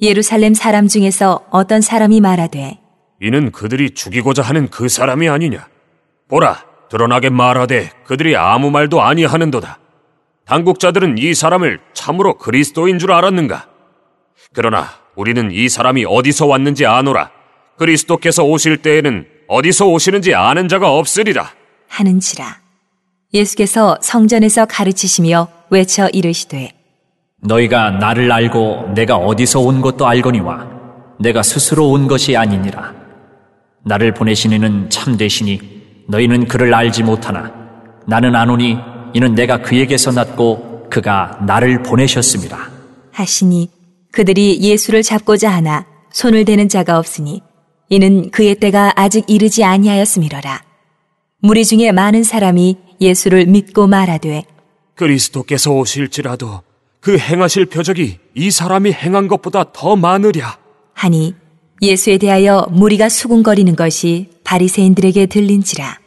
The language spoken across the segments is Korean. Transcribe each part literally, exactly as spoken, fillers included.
예루살렘 사람 중에서 어떤 사람이 말하되 이는 그들이 죽이고자 하는 그 사람이 아니냐. 보라, 드러나게 말하되 그들이 아무 말도 아니하는도다. 당국자들은 이 사람을 참으로 그리스도인 줄 알았는가? 그러나 우리는 이 사람이 어디서 왔는지 아노라. 그리스도께서 오실 때에는 어디서 오시는지 아는 자가 없으리라 하는지라. 예수께서 성전에서 가르치시며 외쳐 이르시되 너희가 나를 알고 내가 어디서 온 것도 알거니와 내가 스스로 온 것이 아니니라. 나를 보내신 이는 참되시니 너희는 그를 알지 못하나 나는 아노니 이는 내가 그에게서 났고 그가 나를 보내셨습니다 하시니 그들이 예수를 잡고자 하나 손을 대는 자가 없으니 이는 그의 때가 아직 이르지 아니하였음이로라. 무리 중에 많은 사람이 예수를 믿고 말하되 그리스도께서 오실지라도 그 행하실 표적이 이 사람이 행한 것보다 더 많으랴 하니 예수에 대하여 무리가 수군거리는 것이 바리새인들에게 들린지라.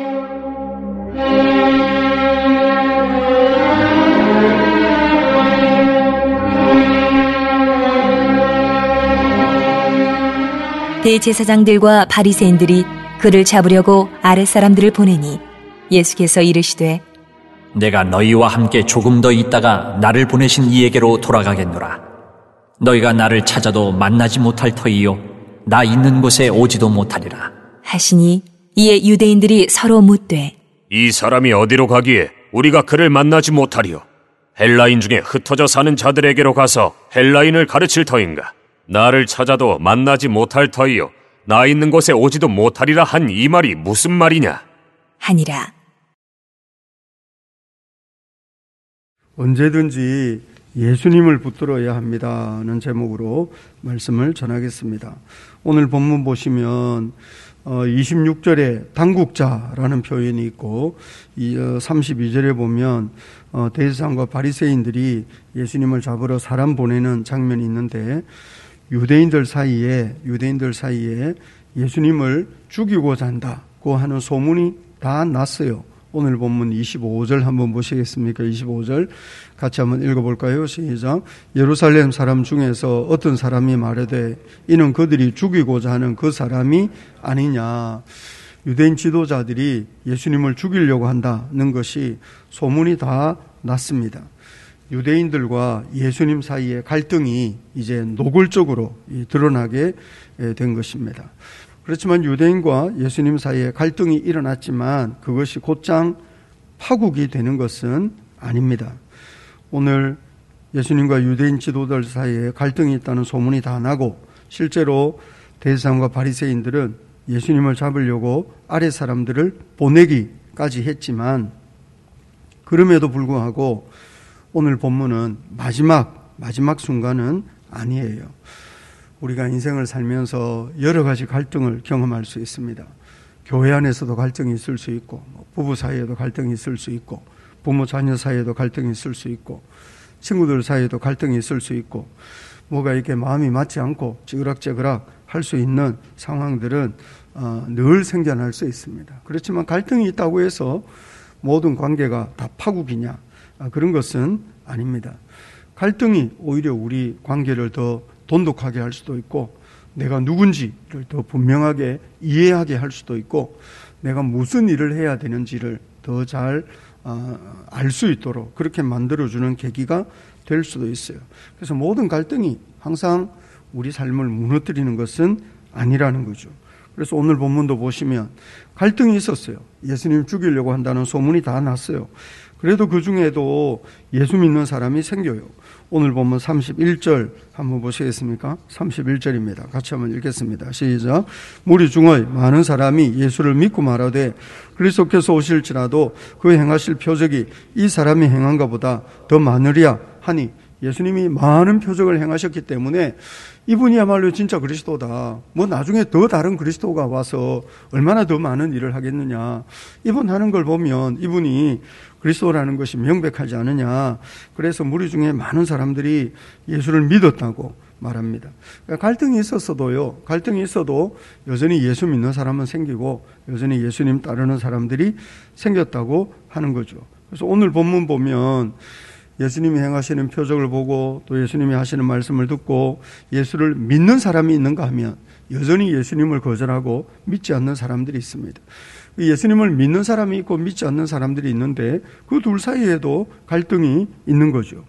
대제사장들과 바리새인들이 그를 잡으려고 아랫사람들을 보내니 예수께서 이르시되 내가 너희와 함께 조금 더 있다가 나를 보내신 이에게로 돌아가겠노라. 너희가 나를 찾아도 만나지 못할 터이요 나 있는 곳에 오지도 못하리라 하시니 이에 유대인들이 서로 묻되 이 사람이 어디로 가기에 우리가 그를 만나지 못하리요? 헬라인 중에 흩어져 사는 자들에게로 가서 헬라인을 가르칠 터인가? 나를 찾아도 만나지 못할 터이요 나 있는 곳에 오지도 못하리라 한 이 말이 무슨 말이냐? 하니라. 언제든지 예수님을 붙들어야 합니다는 제목으로 말씀을 전하겠습니다. 오늘 본문 보시면 이십육 절에 당국자라는 표현이 있고 삼십이 절에 보면 대제사장과 바리새인들이 예수님을 잡으러 사람 보내는 장면이 있는데 유대인들 사이에 유대인들 사이에 예수님을 죽이고자 한다고 하는 소문이 다 났어요. 오늘 본문 이십오 절 한번 보시겠습니까? 이십오 절 같이 한번 읽어볼까요? 시작. 예루살렘 사람 중에서 어떤 사람이 말하되 이는 그들이 죽이고자 하는 그 사람이 아니냐. 유대인 지도자들이 예수님을 죽이려고 한다는 것이 소문이 다 났습니다. 유대인들과 예수님 사이의 갈등이 이제 노골적으로 드러나게 된 것입니다. 그렇지만 유대인과 예수님 사이에 갈등이 일어났지만 그것이 곧장 파국이 되는 것은 아닙니다. 오늘 예수님과 유대인 지도들 사이에 갈등이 있다는 소문이 다 나고 실제로 대제사장과 바리새인들은 예수님을 잡으려고 아랫 사람들을 보내기까지 했지만 그럼에도 불구하고 오늘 본문은 마지막 마지막 순간은 아니에요. 우리가 인생을 살면서 여러 가지 갈등을 경험할 수 있습니다. 교회 안에서도 갈등이 있을 수 있고 부부 사이에도 갈등이 있을 수 있고 부모 자녀 사이에도 갈등이 있을 수 있고 친구들 사이에도 갈등이 있을 수 있고 뭐가 이렇게 마음이 맞지 않고 찌그락찌그락 할 수 있는 상황들은 어, 늘 생겨날 수 있습니다. 그렇지만 갈등이 있다고 해서 모든 관계가 다 파국이냐 아, 그런 것은 아닙니다. 갈등이 오히려 우리 관계를 더 돈독하게 할 수도 있고 내가 누군지를 더 분명하게 이해하게 할 수도 있고 내가 무슨 일을 해야 되는지를 더 잘 알 수 있도록 그렇게 만들어주는 계기가 될 수도 있어요. 그래서 모든 갈등이 항상 우리 삶을 무너뜨리는 것은 아니라는 거죠. 그래서 오늘 본문도 보시면 갈등이 있었어요. 예수님 죽이려고 한다는 소문이 다 났어요. 그래도 그 중에도 예수 믿는 사람이 생겨요. 오늘 보면 삼십일 절 한번 보시겠습니까? 삼십일 절입니다. 같이 한번 읽겠습니다. 시작. 무리 중의 많은 사람이 예수를 믿고 말하되 그리스도께서 오실지라도 그 행하실 표적이 이 사람이 행한 것보다 더 많으리야 하니 예수님이 많은 표적을 행하셨기 때문에 이분이야말로 진짜 그리스도다. 뭐 나중에 더 다른 그리스도가 와서 얼마나 더 많은 일을 하겠느냐. 이분 하는 걸 보면 이분이 그리스도라는 것이 명백하지 않느냐. 그래서 무리 중에 많은 사람들이 예수를 믿었다고 말합니다. 그러니까 갈등이 있었어도요. 갈등이 있어도 여전히 예수 믿는 사람은 생기고 여전히 예수님 따르는 사람들이 생겼다고 하는 거죠. 그래서 오늘 본문 보면 예수님이 행하시는 표적을 보고 또 예수님이 하시는 말씀을 듣고 예수를 믿는 사람이 있는가 하면 여전히 예수님을 거절하고 믿지 않는 사람들이 있습니다. 예수님을 믿는 사람이 있고 믿지 않는 사람들이 있는데 그 둘 사이에도 갈등이 있는 거죠.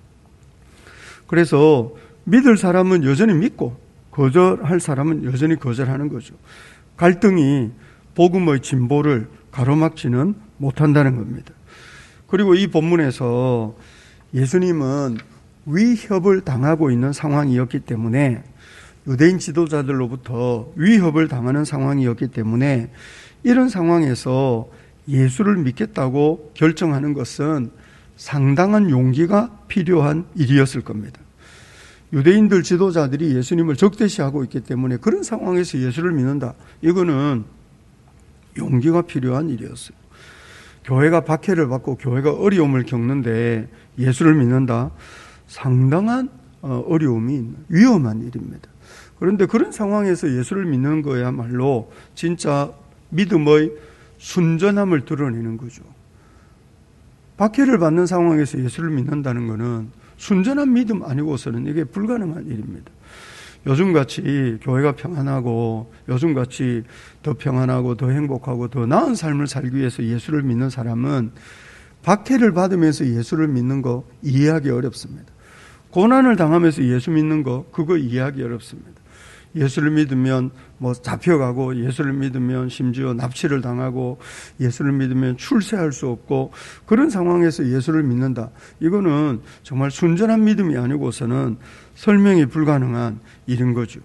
그래서 믿을 사람은 여전히 믿고 거절할 사람은 여전히 거절하는 거죠. 갈등이 복음의 진보를 가로막지는 못한다는 겁니다. 그리고 이 본문에서 예수님은 위협을 당하고 있는 상황이었기 때문에 유대인 지도자들로부터 위협을 당하는 상황이었기 때문에 이런 상황에서 예수를 믿겠다고 결정하는 것은 상당한 용기가 필요한 일이었을 겁니다. 유대인들 지도자들이 예수님을 적대시하고 있기 때문에 그런 상황에서 예수를 믿는다. 이거는 용기가 필요한 일이었어요. 교회가 박해를 받고 교회가 어려움을 겪는데 예수를 믿는다. 상당한 어려움이 있는 위험한 일입니다. 그런데 그런 상황에서 예수를 믿는 거야말로 진짜 믿음의 순전함을 드러내는 거죠. 박해를 받는 상황에서 예수를 믿는다는 것은 순전한 믿음 아니고서는 이게 불가능한 일입니다. 요즘같이 교회가 평안하고 요즘같이 더 평안하고 더 행복하고 더 나은 삶을 살기 위해서 예수를 믿는 사람은 박해를 받으면서 예수를 믿는 거 이해하기 어렵습니다. 고난을 당하면서 예수 믿는 거 그거 이해하기 어렵습니다. 예수를 믿으면 뭐 잡혀가고 예수를 믿으면 심지어 납치를 당하고 예수를 믿으면 출세할 수 없고 그런 상황에서 예수를 믿는다. 이거는 정말 순전한 믿음이 아니고서는 설명이 불가능한 일인 거죠.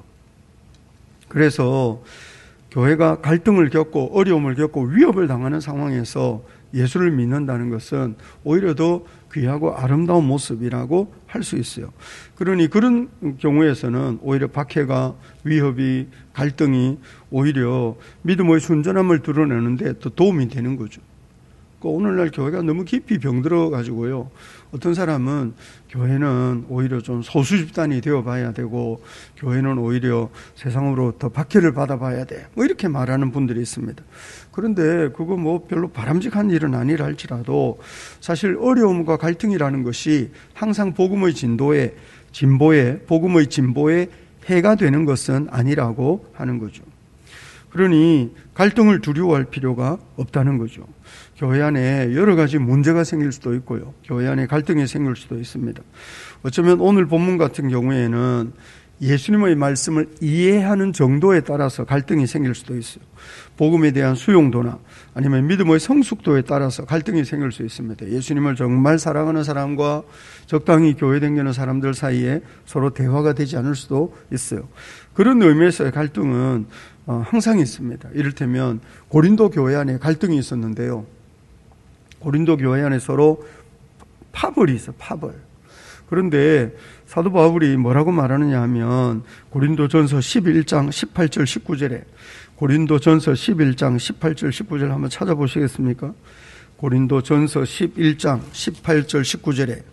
그래서 교회가 갈등을 겪고 어려움을 겪고 위협을 당하는 상황에서 예수를 믿는다는 것은 오히려 더 귀하고 아름다운 모습이라고 할 수 있어요. 그러니 그런 경우에서는 오히려 박해가 위협이 갈등이 오히려 믿음의 순전함을 드러내는데 더 도움이 되는 거죠. 오늘날 교회가 너무 깊이 병들어 가지고요. 어떤 사람은 교회는 오히려 좀 소수 집단이 되어 봐야 되고 교회는 오히려 세상으로 더 박해를 받아 봐야 돼. 뭐 이렇게 말하는 분들이 있습니다. 그런데 그거 뭐 별로 바람직한 일은 아니라 할지라도 사실 어려움과 갈등이라는 것이 항상 복음의 진도에 진보에 복음의 진보에 해가 되는 것은 아니라고 하는 거죠. 그러니 갈등을 두려워할 필요가 없다는 거죠. 교회 안에 여러 가지 문제가 생길 수도 있고요. 교회 안에 갈등이 생길 수도 있습니다. 어쩌면 오늘 본문 같은 경우에는 예수님의 말씀을 이해하는 정도에 따라서 갈등이 생길 수도 있어요. 복음에 대한 수용도나 아니면 믿음의 성숙도에 따라서 갈등이 생길 수 있습니다. 예수님을 정말 사랑하는 사람과 적당히 교회 다니는 사람들 사이에 서로 대화가 되지 않을 수도 있어요. 그런 의미에서의 갈등은 항상 있습니다. 이를테면 고린도 교회 안에 갈등이 있었는데요. 고린도 교회 안에 서로 파벌이 있어, 파벌. 그런데 사도 바울이 뭐라고 말하느냐 하면 고린도전서 십일 장 십팔 절 십구 절에 고린도전서 십일 장 십팔 절 십구 절 한번 찾아보시겠습니까? 고린도전서 십일 장 십팔 절 십구 절에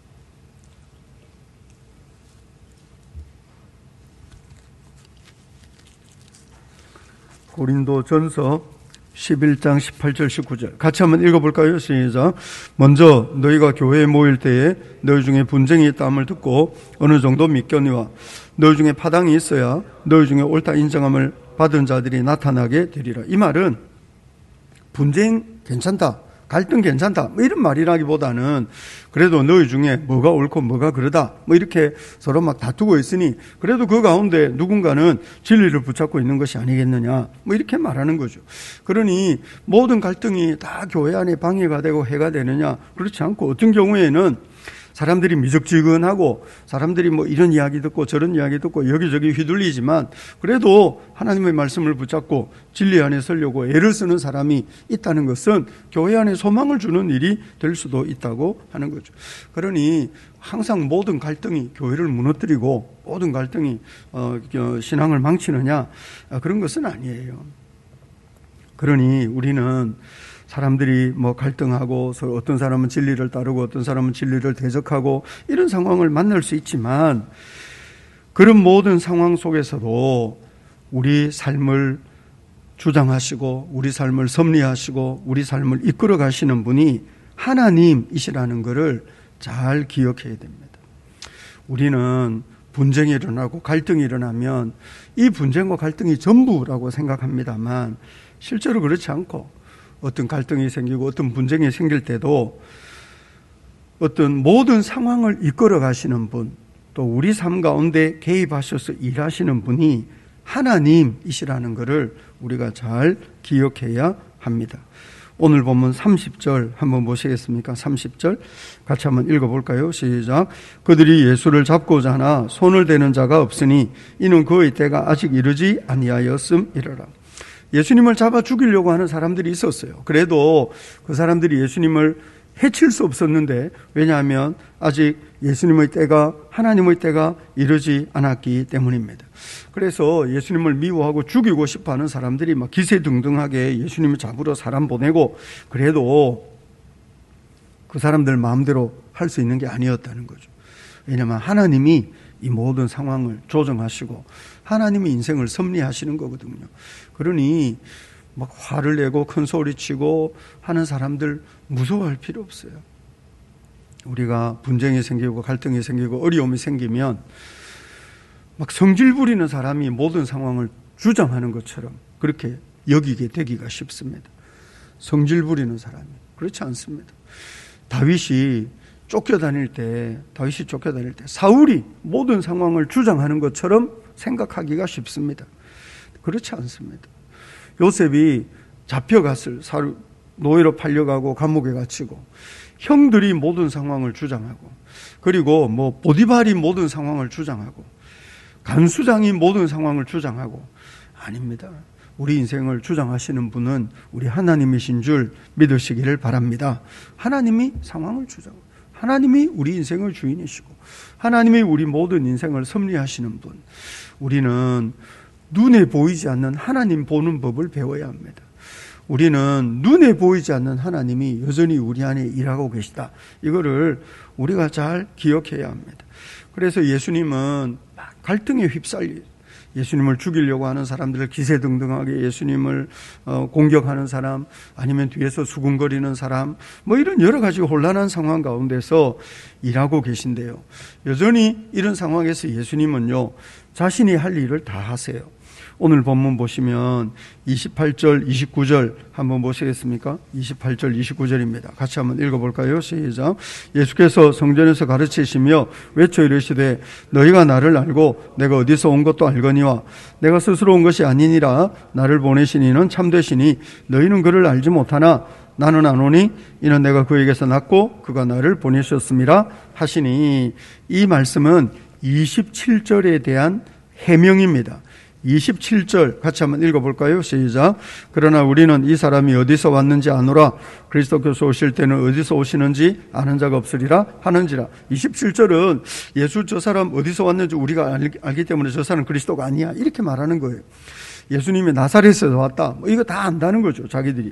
고린도전서 십일 장 십팔 절 십구 절 같이 한번 읽어볼까요? 시작. 먼저 너희가 교회에 모일 때에 너희 중에 분쟁이 있다함을 듣고 어느 정도 믿거니와 너희 중에 파당이 있어야 너희 중에 옳다 인정함을 받은 자들이 나타나게 되리라. 이 말은 분쟁 괜찮다, 갈등 괜찮다 뭐 이런 말이라기보다는 그래도 너희 중에 뭐가 옳고 뭐가 그러다 뭐 이렇게 서로 막 다투고 있으니 그래도 그 가운데 누군가는 진리를 붙잡고 있는 것이 아니겠느냐 뭐 이렇게 말하는 거죠. 그러니 모든 갈등이 다 교회 안에 방해가 되고 해가 되느냐, 그렇지 않고 어떤 경우에는 사람들이 미적지근하고 사람들이 뭐 이런 이야기 듣고 저런 이야기 듣고 여기저기 휘둘리지만 그래도 하나님의 말씀을 붙잡고 진리 안에 서려고 애를 쓰는 사람이 있다는 것은 교회 안에 소망을 주는 일이 될 수도 있다고 하는 거죠. 그러니 항상 모든 갈등이 교회를 무너뜨리고 모든 갈등이 어, 신앙을 망치느냐, 그런 것은 아니에요. 그러니 우리는 사람들이 뭐 갈등하고 어떤 사람은 진리를 따르고 어떤 사람은 진리를 대적하고 이런 상황을 만날 수 있지만 그런 모든 상황 속에서도 우리 삶을 주장하시고 우리 삶을 섭리하시고 우리 삶을 이끌어 가시는 분이 하나님이시라는 것을 잘 기억해야 됩니다. 우리는 분쟁이 일어나고 갈등이 일어나면 이 분쟁과 갈등이 전부라고 생각합니다만 실제로 그렇지 않고 어떤 갈등이 생기고 어떤 분쟁이 생길 때도 어떤 모든 상황을 이끌어 가시는 분, 또 우리 삶 가운데 개입하셔서 일하시는 분이 하나님이시라는 것을 우리가 잘 기억해야 합니다. 오늘 본문 삼십 절 한번 보시겠습니까? 삼십 절 같이 한번 읽어볼까요? 시작. 그들이 예수를 잡고자 하나 손을 대는 자가 없으니 이는 그의 때가 아직 이르지 아니하였음이러라. 예수님을 잡아 죽이려고 하는 사람들이 있었어요. 그래도 그 사람들이 예수님을 해칠 수 없었는데, 왜냐하면 아직 예수님의 때가, 하나님의 때가 이르지 않았기 때문입니다. 그래서 예수님을 미워하고 죽이고 싶어하는 사람들이 막 기세등등하게 예수님을 잡으러 사람 보내고, 그래도 그 사람들 마음대로 할 수 있는 게 아니었다는 거죠. 왜냐하면 하나님이 이 모든 상황을 조정하시고 하나님이 인생을 섭리하시는 거거든요. 그러니 막 화를 내고 큰 소리치고 하는 사람들 무서워할 필요 없어요. 우리가 분쟁이 생기고 갈등이 생기고 어려움이 생기면 막 성질 부리는 사람이 모든 상황을 주장하는 것처럼 그렇게 여기게 되기가 쉽습니다. 성질 부리는 사람이. 그렇지 않습니다. 다윗이 쫓겨다닐 때, 다윗이 쫓겨다닐 때 사울이 모든 상황을 주장하는 것처럼 생각하기가 쉽습니다. 그렇지 않습니다. 요셉이 잡혀갔을, 노예로 팔려가고 감옥에 갇히고 형들이 모든 상황을 주장하고, 그리고 뭐 보디발이 모든 상황을 주장하고 간수장이 모든 상황을 주장하고, 아닙니다. 우리 인생을 주장하시는 분은 우리 하나님이신 줄 믿으시기를 바랍니다. 하나님이 상황을 주장하고 하나님이 우리 인생의 주인이시고 하나님이 우리 모든 인생을 섭리하시는 분. 우리는 눈에 보이지 않는 하나님 보는 법을 배워야 합니다. 우리는 눈에 보이지 않는 하나님이 여전히 우리 안에 일하고 계시다. 이거를 우리가 잘 기억해야 합니다. 그래서 예수님은 막 갈등에 휩쓸리, 예수님을 죽이려고 하는 사람들을 기세등등하게 예수님을 어, 공격하는 사람, 아니면 뒤에서 수군거리는 사람, 뭐 이런 여러 가지 혼란한 상황 가운데서 일하고 계신데요. 여전히 이런 상황에서 예수님은요, 자신이 할 일을 다 하세요. 오늘 본문 보시면 이십팔 절, 이십구 절 한번 보시겠습니까? 이십팔 절, 이십구 절입니다. 같이 한번 읽어볼까요? 시작. 예수께서 성전에서 가르치시며 외쳐 이르시되 너희가 나를 알고 내가 어디서 온 것도 알거니와 내가 스스로 온 것이 아니니라. 나를 보내신 이는 참되시니 너희는 그를 알지 못하나 나는 아노니 이는 내가 그에게서 났고 그가 나를 보내셨음이라 하시니, 이 말씀은 이십칠 절에 대한 해명입니다. 이십칠 절 같이 한번 읽어볼까요? 시작. 그러나 우리는 이 사람이 어디서 왔는지 아노라. 그리스도께서 오실 때는 어디서 오시는지 아는 자가 없으리라 하는지라. 이십칠 절은 예수 저 사람 어디서 왔는지 우리가 알기 때문에 저 사람 그리스도가 아니야, 이렇게 말하는 거예요. 예수님이 나사렛에서 왔다, 뭐 이거 다 안다는 거죠, 자기들이.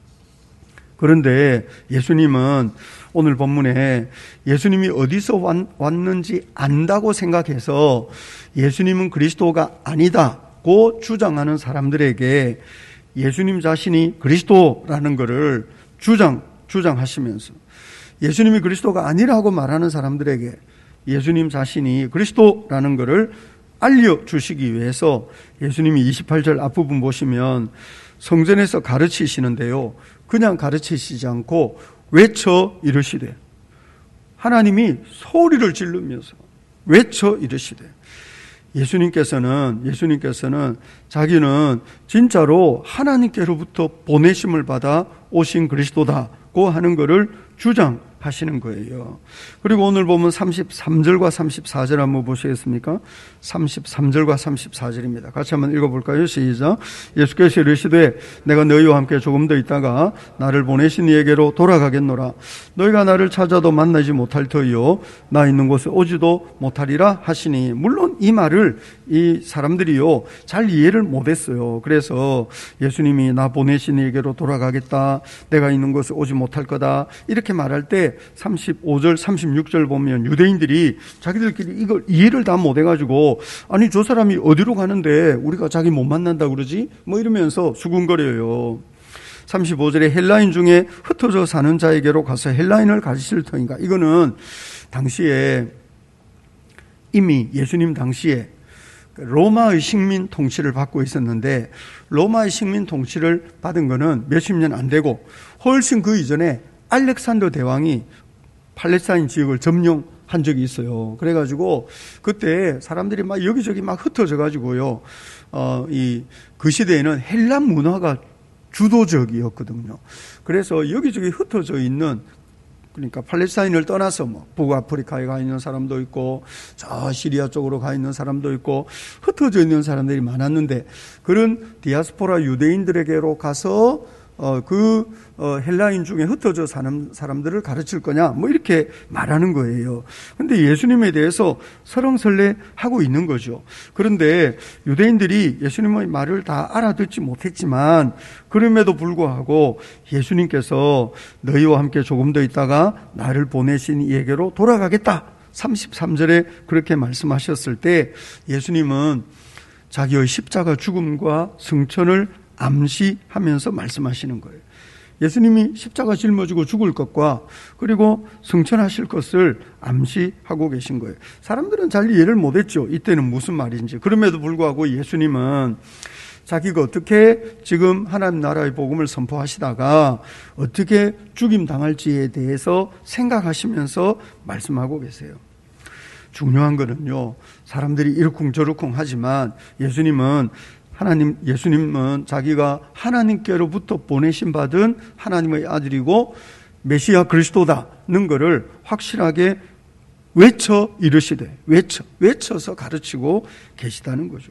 그런데 예수님은 오늘 본문에 예수님이 어디서 왔는지 안다고 생각해서 예수님은 그리스도가 아니다고 주장하는 사람들에게 예수님 자신이 그리스도라는 것을 주장, 주장하시면서 예수님이 그리스도가 아니라고 말하는 사람들에게 예수님 자신이 그리스도라는 것을 알려주시기 위해서 예수님이 이십팔 절 앞부분 보시면 성전에서 가르치시는데요, 그냥 가르치시지 않고 외쳐 이르시되, 하나님이 소리를 지르면서 외쳐 이르시되, 예수님께서는 예수님께서는 자기는 진짜로 하나님께로부터 보내심을 받아 오신 그리스도다고 하는 것을 주장하시는 거예요. 그리고 오늘 보면 삼십삼 절과 삼십사 절 한번 보시겠습니까? 삼십삼 절과 삼십사 절입니다. 같이 한번 읽어볼까요? 시작. 예수께서 이르시되 내가 너희와 함께 조금 더 있다가 나를 보내신 이에게로 돌아가겠노라. 너희가 나를 찾아도 만나지 못할 터이요 나 있는 곳에 오지도 못하리라 하시니, 물론 이 말을 이 사람들이요 잘 이해를 못했어요. 그래서 예수님이 나 보내신 이에게로 돌아가겠다, 내가 있는 곳에 오지 못할 거다, 이렇게 말할 때 삼십오 절, 삼십육 절 보면 유대인들이 자기들끼리 이걸 이해를 다 못해가지고, 아니 저 사람이 어디로 가는데 우리가 자기 못 만난다 그러지? 뭐 이러면서 수군거려요. 삼십오 절에 헬라인 중에 흩어져 사는 자에게로 가서 헬라인을 가르칠 터인가. 이거는 당시에 이미 예수님 당시에 로마의 식민 통치를 받고 있었는데, 로마의 식민 통치를 받은 거는 몇십 년 안 되고 훨씬 그 이전에 알렉산더 대왕이 팔레스타인 지역을 점령한 적이 있어요. 그래가지고 그때 사람들이 막 여기저기 막 흩어져 가지고요, 어, 이 그 시대에는 헬란 문화가 주도적이었거든요. 그래서 여기저기 흩어져 있는, 그러니까 팔레스타인을 떠나서 뭐 북아프리카에 가 있는 사람도 있고 저 시리아 쪽으로 가 있는 사람도 있고 흩어져 있는 사람들이 많았는데, 그런 디아스포라 유대인들에게로 가서 어, 그 어, 헬라인 중에 흩어져 사는 사람들을 가르칠 거냐, 뭐 이렇게 말하는 거예요. 그런데 예수님에 대해서 설렁설레하고 있는 거죠. 그런데 유대인들이 예수님의 말을 다 알아듣지 못했지만, 그럼에도 불구하고 예수님께서 너희와 함께 조금 더 있다가 나를 보내신 이에게로 돌아가겠다, 삼십삼 절에 그렇게 말씀하셨을 때 예수님은 자기의 십자가 죽음과 승천을 암시하면서 말씀하시는 거예요. 예수님이 십자가 짊어지고 죽을 것과 그리고 승천하실 것을 암시하고 계신 거예요. 사람들은 잘 이해를 못했죠. 이때는 무슨 말인지. 그럼에도 불구하고 예수님은 자기가 어떻게 지금 하나님 나라의 복음을 선포하시다가 어떻게 죽임 당할지에 대해서 생각하시면서 말씀하고 계세요. 중요한 거는요, 사람들이 이러쿵저러쿵 하지만 예수님은 하나님, 예수님은 자기가 하나님께로부터 보내신 받은 하나님의 아들이고 메시아 그리스도다는 것을 확실하게 외쳐 이르시되, 외쳐, 외쳐서 가르치고 계시다는 거죠.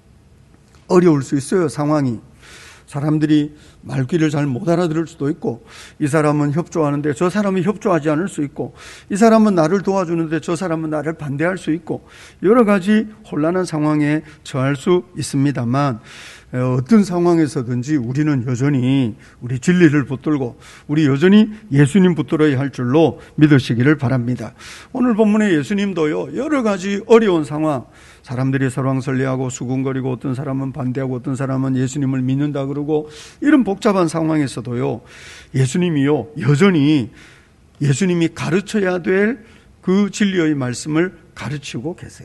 어려울 수 있어요, 상황이. 사람들이 말귀를 잘 못 알아들을 수도 있고, 이 사람은 협조하는데 저 사람은 협조하지 않을 수 있고, 이 사람은 나를 도와주는데 저 사람은 나를 반대할 수 있고, 여러 가지 혼란한 상황에 처할 수 있습니다만, 어떤 상황에서든지 우리는 여전히 우리 진리를 붙들고 우리 여전히 예수님 붙들어야 할 줄로 믿으시기를 바랍니다. 오늘 본문의 예수님도요, 여러 가지 어려운 상황, 사람들이 설왕설래하고 수군거리고 어떤 사람은 반대하고 어떤 사람은 예수님을 믿는다 그러고, 이런 복잡한 상황에서도요, 예수님이요 여전히 예수님이 가르쳐야 될 그 진리의 말씀을 가르치고 계세요.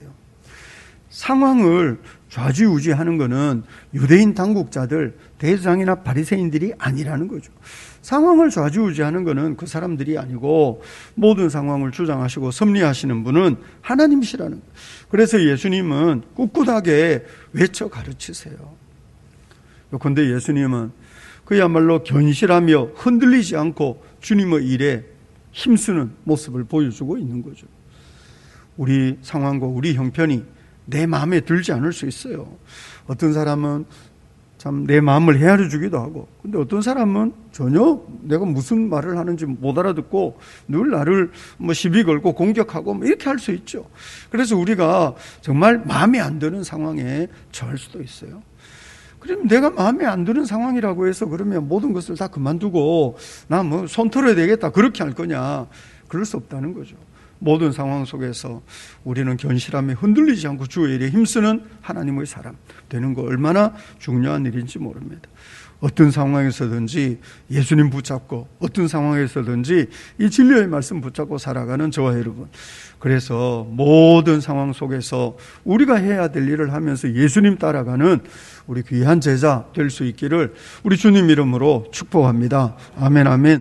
상황을 좌지우지하는 것은 유대인 당국자들, 대제사장이나 바리새인들이 아니라는 거죠. 상황을 좌지우지하는 것은 그 사람들이 아니고 모든 상황을 주장하시고 섭리하시는 분은 하나님이시라는 거예요. 그래서 예수님은 꿋꿋하게 외쳐 가르치세요. 그런데 예수님은 그야말로 견실하며 흔들리지 않고 주님의 일에 힘쓰는 모습을 보여주고 있는 거죠. 우리 상황과 우리 형편이 내 마음에 들지 않을 수 있어요. 어떤 사람은 참 내 마음을 헤아려 주기도 하고, 근데 어떤 사람은 전혀 내가 무슨 말을 하는지 못 알아듣고 늘 나를 뭐 시비 걸고 공격하고 뭐 이렇게 할 수 있죠. 그래서 우리가 정말 마음에 안 드는 상황에 처할 수도 있어요. 그럼 내가 마음에 안 드는 상황이라고 해서 그러면 모든 것을 다 그만두고 나 뭐 손 털어야 되겠다 그렇게 할 거냐? 그럴 수 없다는 거죠. 모든 상황 속에서 우리는 견실함에 흔들리지 않고 주의 일에 힘쓰는 하나님의 사람 되는 거 얼마나 중요한 일인지 모릅니다. 어떤 상황에서든지 예수님 붙잡고, 어떤 상황에서든지 이 진리의 말씀 붙잡고 살아가는 저와 여러분, 그래서 모든 상황 속에서 우리가 해야 될 일을 하면서 예수님 따라가는 우리 귀한 제자 될 수 있기를 우리 주님 이름으로 축복합니다. 아멘, 아멘.